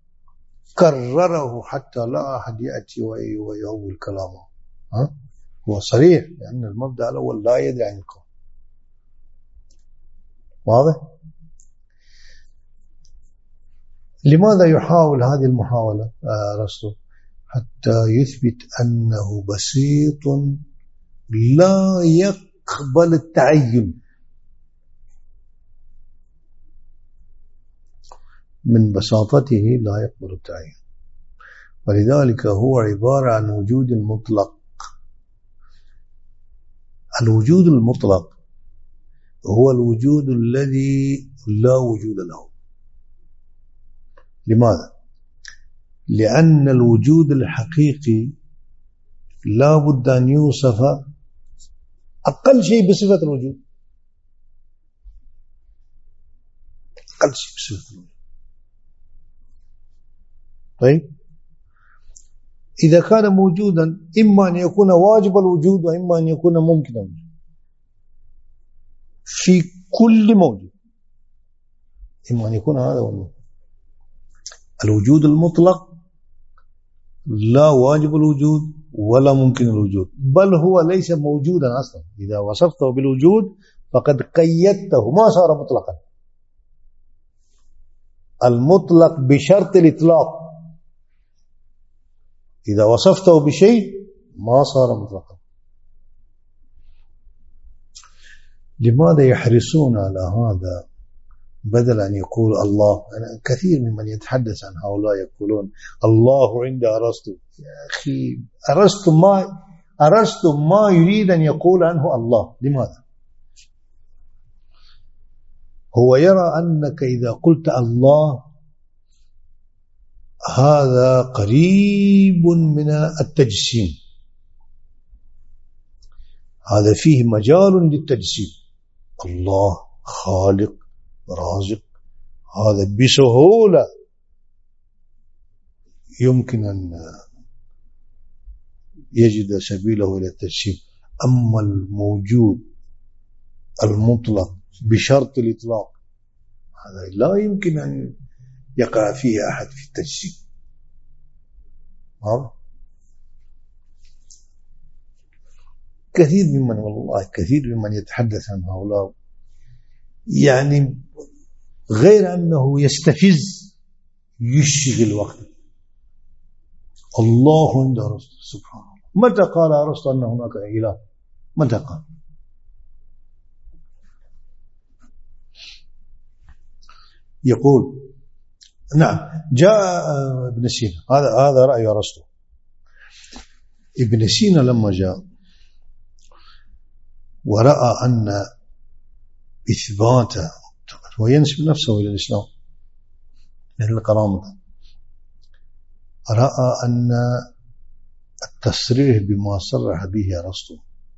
كرره حتى لا أحد يأتي ويؤول كلامه. ها؟ هو صريح لأن المبدأ الأول لا يدري عن الكون. واضح؟ لماذا يحاول هذه المحاولة أرسطو؟ حتى يثبت أنه بسيط لا يقبل التعين. من بساطته لا يقبل التعين، ولذلك هو عبارة عن وجود المطلق. الوجود المطلق هو الوجود الذي لا وجود له. لماذا؟ لأن الوجود الحقيقي لا بد أن يوصف أقل شيء بصفة الوجود، أقل شيء بصفة الوجود. طيب، إذا كان موجودا إما أن يكون واجب الوجود وإما أن يكون ممكن الوجود في كل موجود، إما أن يكون هذا والله. الوجود المطلق لا واجب الوجود ولا ممكن الوجود، بل هو ليس موجودا أصلا. إذا وصفته بالوجود فقد قيدته، ما صار مطلقا. المطلق بشرط الإطلاق، إذا وصفته بشيء ما صار مطلقا. لماذا يحرصون على هذا بدل أن يقول الله؟ أنا كثير ممن يتحدث عن هؤلاء يقولون الله عند أرسطو. يا أخي أرسطو ما أرسطو ما يريد أن يقول عنه الله. لماذا؟ هو يرى أنك إذا قلت الله هذا قريب من التجسيم، هذا فيه مجال للتجسيم. الله خالق رازق، هذا بسهولة يمكن أن يجد سبيله إلى التجسيم. أما الموجود المطلق بشرط الإطلاق هذا لا يمكن أن يقع فيه أحد في التجسيم. ها؟ كثير ممن والله كثير ممن يتحدث عن هؤلاء يعني غير أنه يستفز يشغل وقت. الله عند أرسطو، سبحان الله. متى قال أرسطو أن هناك إله؟ متى قال؟ يقول نعم جاء ابن سينا، هذا هذا رأي أرسطو. ابن سينا لما جاء ورأى أن إثباته وينسب نفسه إلى الإسلام مثل الكرامة، رأى أن التصريح بما صرح به أرسطو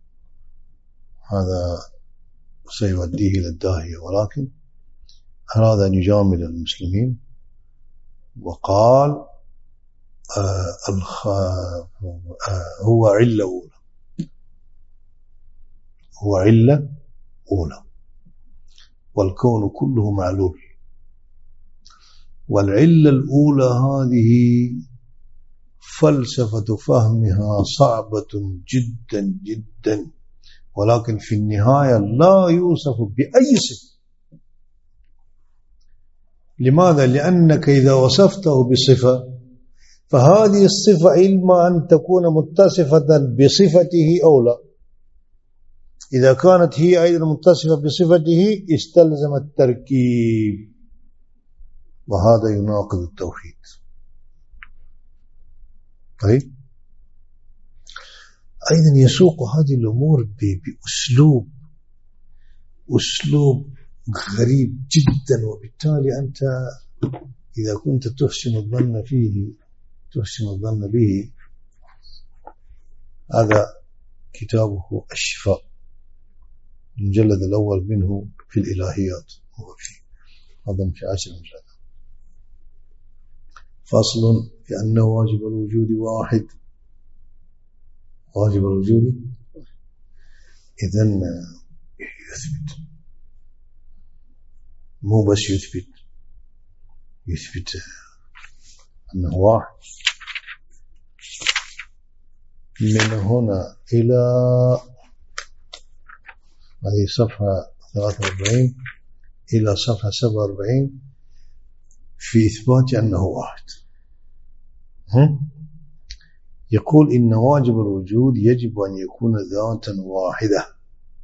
هذا سيوديه إلى الداهية، ولكن أراد أن يجامل المسلمين وقال آه الخ... آه هو علة أولى، هو علة أولى، والكون كله معلول. والعلة الأولى هذه فلسفة فهمها صعبة جدا جدا، ولكن في النهاية لا يوصف بأي صفة. لماذا؟ لأنك إذا وصفته بصفة فهذه الصفة إما أن تكون متصفة بصفته أو لا. إذا كانت هي أيضا متصفة بصفته استلزم التركيب، وهذا يناقض التوحيد. طيب أيضا يسوق هذه الأمور بأسلوب أسلوب غريب جدا، وبالتالي أنت إذا كنت تحسن الظن فيه تحسن الظن به. هذا كتابه الشفاء، المجلد الأول منه في الإلهيات، هو فيه أظن في عشر مجلدات. فصل في أن واجب الوجود واحد. واجب الوجود إذن يثبت، مو بس يثبت، يثبت أنه واحد. من هنا إلى هذه صفحة ثلاثة وأربعين إلى صفحة سبعة وأربعين في إثبات أنه واحد. هم؟ يقول إن واجب الوجود يجب أن يكون ذاتا واحدة،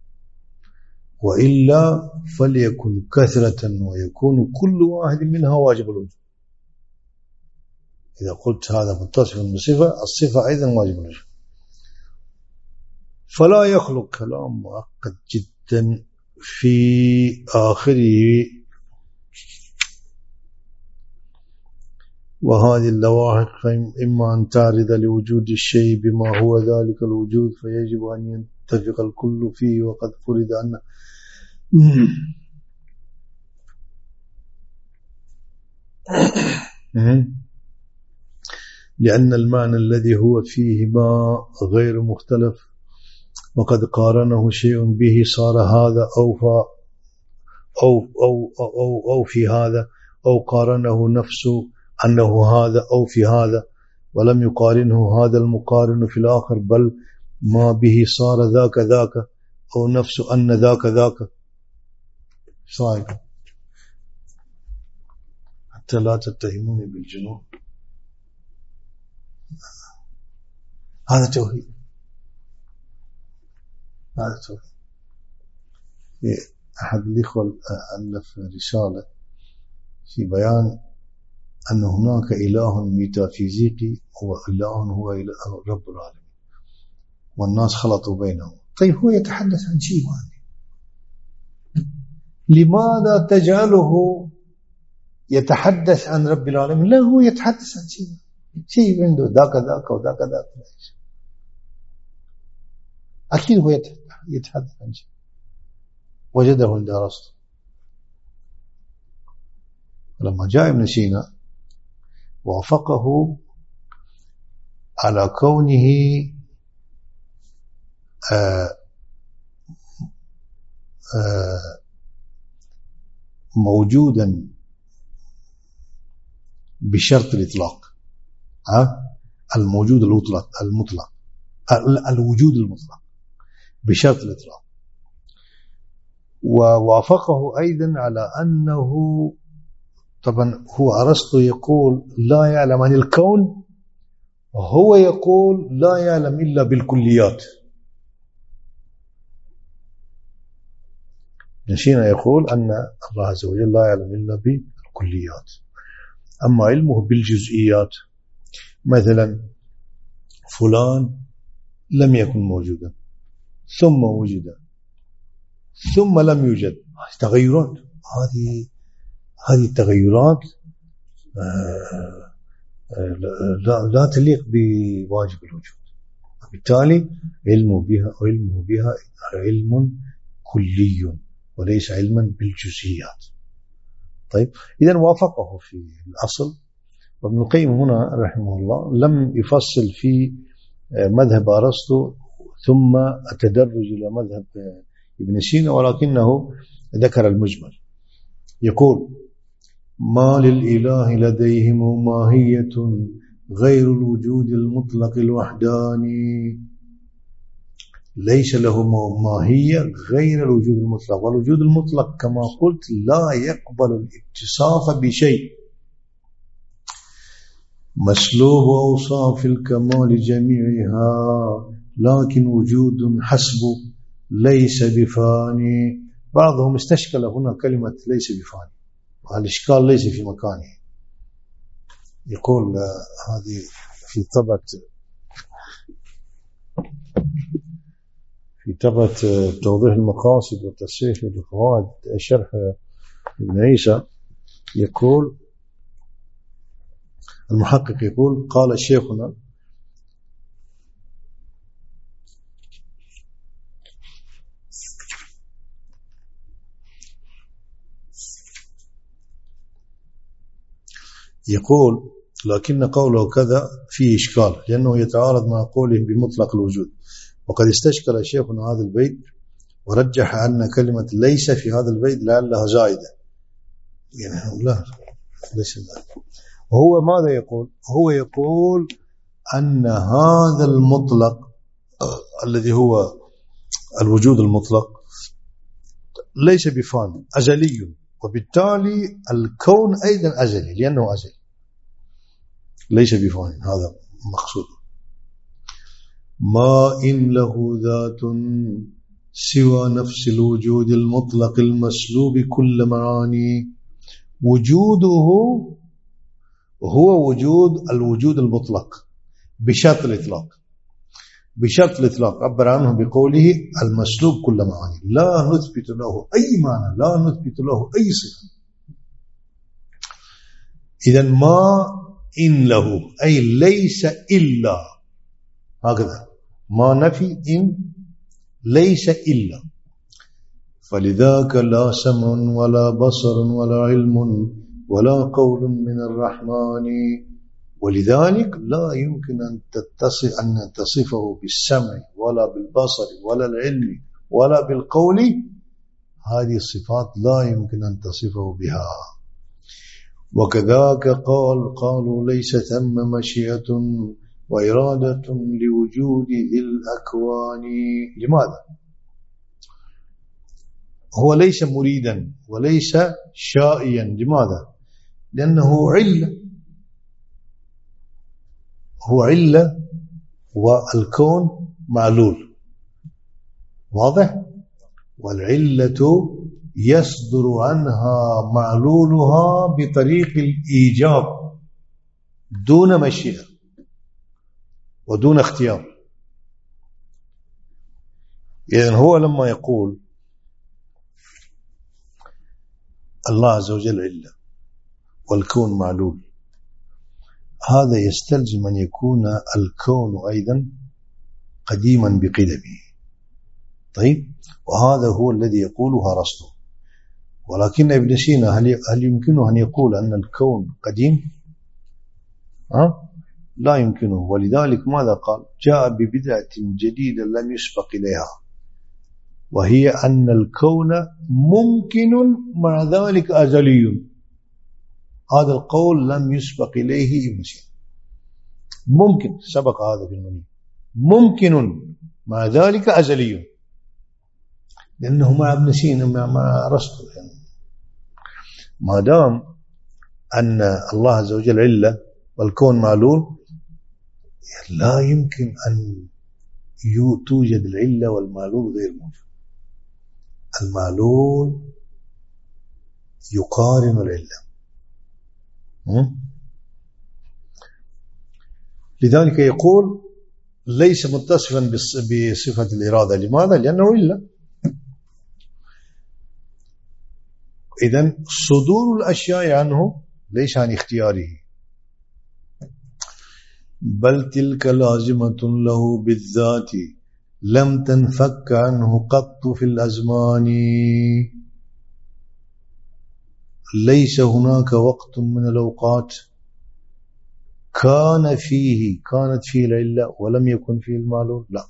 وإلا فليكن كثرة ويكون كل واحد منها واجب الوجود. إذا قلت هذا متصف بصفة، الصفة أيضا واجب الوجود. فلا يخلق كلام معقد جدا في آخره وهذه اللواحق، فإما أن تعرض لوجود الشيء بما هو ذلك الوجود فيجب أن يتفق الكل فيه، وقد فرض أن لأن المعنى الذي هو فيه ما غير مختلف، وقد قارنه شيء به صار هذا أوفى أو, أو, أو, أو, أو في هذا، أو قارنه نفسه أنه هذا أو في هذا، ولم يقارنه هذا المقارن في الآخر، بل ما به صار ذاك ذاك، أو نفسه أن ذاك ذاك. صحيح، حتى لا تتهموني بالجنون. هذا توحيد، هذا توحيد. أحد الإخوة ألف رسالة في بيان أن هناك إله ميتافيزيقي هو إله هو إله رب العالمين، والناس خلطوا بينهم. طيب هو يتحدث عن شيء واحد، لماذا تجعله يتحدث عن رب العالمين؟ لا، هو يتحدث عن شيء شيء عنده ذاك ذاك وذاك ذاك. أكيد هو يتحدث عن شيء وجده عند أرسطو. لما جاء ابن سينا وافقه على كونه آآ آآ موجودا بشرط الإطلاق، ها الموجود المطلق المطلق الوجود المطلق بشرط الإطلاق، ووافقه أيضا على أنه طبعا هو أرسطو يقول لا يعلم عن الكون، هو يقول لا يعلم إلا بالكليات. نشينا يقول أن الله عز وجل لا يعلم إلا بالكليات، أما علمه بالجزئيات، مثلا فلان لم يكن موجودا ثم وجد ثم لم يوجد، تغيرات. هذه هذه التغيرات لا, لا تليق بواجب الوجود، وبالتالي علمه بها علمه بها علم كلي وليس علما بالجزئيات. طيب إذن وافقه في الأصل. وابن القيم هنا رحمه الله لم يفصل في مذهب أرسطو ثم التدرج إلى مذهب ابن سينا، ولكنه ذكر المجمل. يقول ما للإله لديهم ماهية غير الوجود المطلق الوحداني، ليس له ماهية غير الوجود المطلق، والوجود المطلق كما قلت لا يقبل الاتصاف بشيء، مسلوب أوصاف الكمال جميعها، لكن وجود حسب ليس بفاني. بعضهم استشكل هنا كلمة ليس بفاني، والإشكال ليس في مكانه. يقول هذه في طبعة في طبعة توضيح المقاصد والتصحيح للقواعد شرح ابن عيسى، يقول المحقق يقول قال شيخنا يقول لكن قوله كذا فيه إشكال، لأنه يتعارض مع قوله بمطلق الوجود، وقد استشكل شيخنا هذا البيت ورجح أن كلمة ليس في هذا البيت لعلها زائدة، يعني لا ليس ذلك. وهو ماذا يقول؟ هو يقول أن هذا المطلق الذي هو الوجود المطلق ليس بفان، أزلي، وبالتالي الكون أيضا أزلي لأنه أزلي ليس بفان. هذا مقصود. ما إن له ذات سوى نفس الوجود المطلق المسلوب كل معاني، وجوده هو وجود الوجود المطلق بشرط الإطلاق، بشرط الإطلاق عبر عنه بقوله المسلوب كل معاني، لا نثبت له أي معنى، لا نثبت له أي صفة. إذن ما إن له أي ليس إلا، هكذا ما نفي إن ليس إلا، فلذاك لا سمع ولا بصر ولا علم ولا قول من الرحمن ولذلك لا يمكن أن تتصف أن تصفه بالسمع ولا بالبصر ولا العلم ولا بالقول. هذه الصفات لا يمكن أن تصفه بها. وكذاك قال قالوا ليس ثم مشيئة وإرادة لوجود ذي الأكوان. لماذا؟ هو ليس مريدا وليس شائيا. لماذا؟ لأنه علة، هو علة والكون معلول. واضح؟ والعلة يصدر عنها معلولها بطريق الإيجاب دون مشيئة ودون اختيار. إذن هو لما يقول الله عز وجل علة والكون معلول، هذا يستلزم أن يكون الكون أيضا قديما بقدمه. طيب، وهذا هو الذي يقوله أرسطو. ولكن ابن سينا هل هل يمكنه أن يقول أن الكون قديم؟ أه؟ لا يمكنه. ولذلك ماذا قال؟ جاء ببدعة جديدة لم يسبق إليها، وهي أن الكون ممكن مع ذلك أزلي. هذا القول لم يسبق إليه ابن سينا. ممكن، سبق هذا في المني، ممكن مع ذلك أزلي، لأنه مع ابن سينا مع أرسطو. يعني ما دام أن الله عز وجل علة والكون معلول، لا يمكن أن توجد العلة والمعلول غير موجود. المعلول يقارن العلة. لذلك يقول ليس متصفا بصفة الإرادة. لماذا؟ لأنه علة. إذن صدور الأشياء عنه ليس عن اختياره، بل تلك لازمة له بالذات لم تنفك عنه قط في الأزمان. ليس هناك وقت من الأوقات كان فيه كانت فيه العلة ولم يكن فيه المعلول، لا.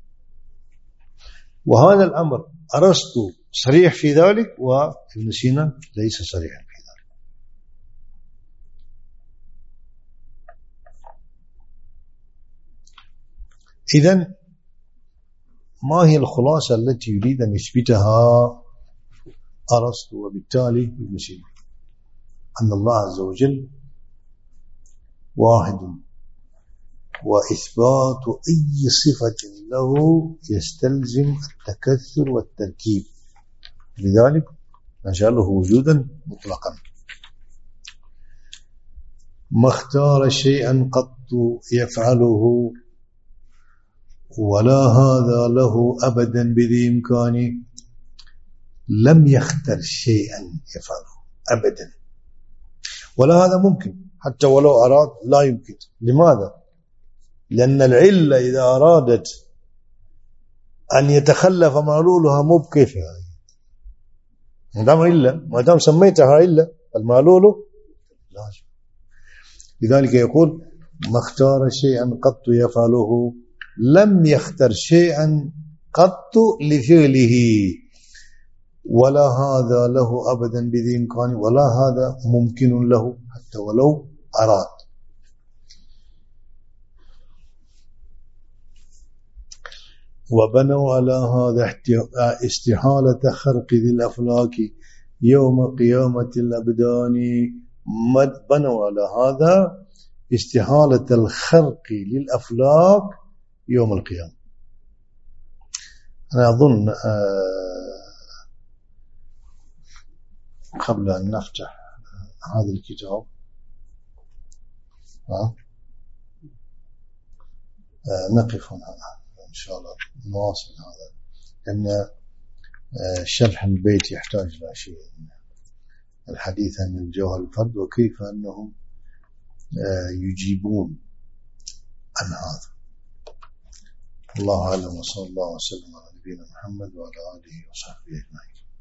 وهذا الأمر أرسطو صريح في ذلك، وابن سينا ليس صريحا في ذلك. إذن ما هي الخلاصة التي يريد أن يثبتها أرسطو وبالتالي ابن سينا؟ أن الله عز وجل واحد، وإثبات أي صفة له يستلزم التكثر والتركيب، لذلك نجعله وجودا مطلقا. ما اختار شيئا قط يفعله ولا هذا له أبدا بذي إمكانه. لم يختر شيئا يفعله أبدا، ولا هذا ممكن حتى ولو أراد لا يمكن. لماذا؟ لأن العلة إذا أرادت أن يتخلف معلولها مو بكيفها. ما دام علة، ما دام سميتها علة، المعلول لازم. لذلك يقول ما اختار شيئا قط يفعله، لم يختر شيئا قط لفعله، ولا هذا له أبدا بذي إمكانه، ولا هذا ممكن له حتى ولو أراد. وبنوا على هذا استحالة خرق ذي الأفلاك يوم قيامة الأبدان. بنوا على هذا استحالة الخرق للأفلاك يوم القيامة. أنا أظن قبل أن نفتح هذا الكتاب نقف هنا إن شاء الله، نواصل هذا، لأن شرح البيت يحتاج إلى شيء من الحديث عن الجوهر الفرد وكيف أنهم يجيبون عن هذا. الله أعلم، وصلى الله وسلم على نبينا محمد وعلى آله وصحبه أجمعين.